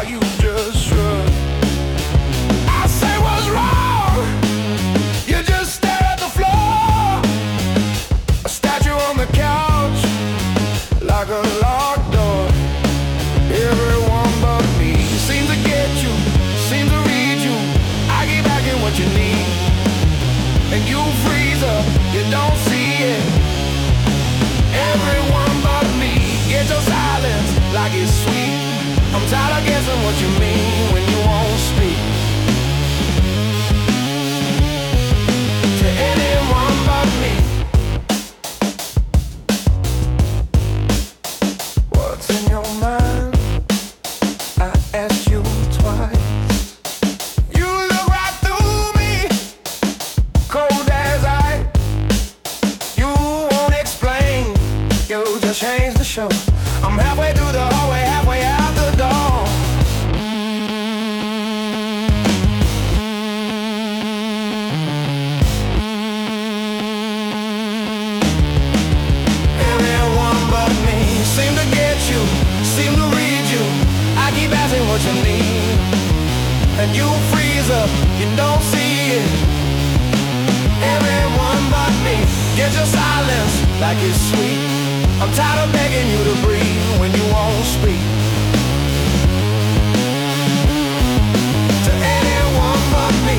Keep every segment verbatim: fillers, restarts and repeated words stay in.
you just shrug. I say what's wrong, you just stare at the floor. A statue on the couch, like a locked door. Everyone but me seems to get you, seems to read you. I keep asking what you need, and you freeze up, you don't see it. Everyone but me, get your silence like it's sweet. I'm tired of guessing what you mean when you won't speak to anyone but me. What's in your mind? I asked you twice. You look right through me, cold as ice. You won't explain, you just changed the show. I'm halfway through the hallway, halfway out the door. Everyone but me seem to get you, seem to read you. I keep asking what you need, and you freeze up, you don't see it. Everyone but me, get your silence like it's sweet. I'm tired of begging you to breathe when you won't speak to anyone but me.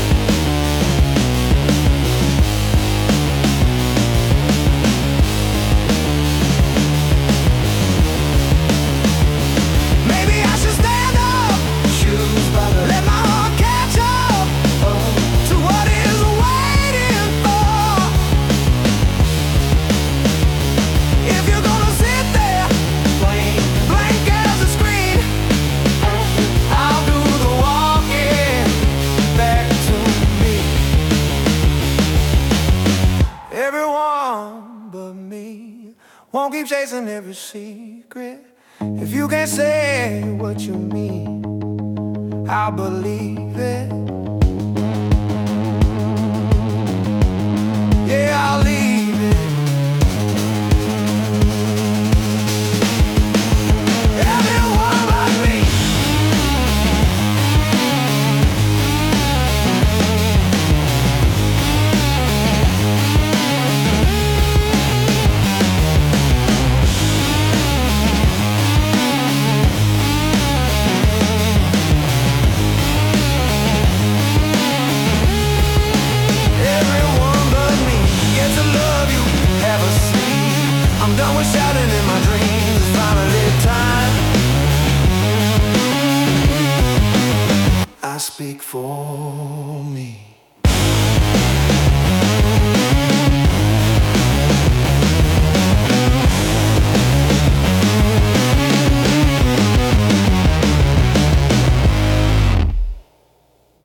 Maybe I should stand up, choose by the let my heart catch up oh, to what is waiting for. If you're gonna sit there, blank, blank as a screen, I'll do the walking back to me. Everyone but me won't keep chasing every secret. If you can't say what you mean, I'll believe it. Yeah, I'll leave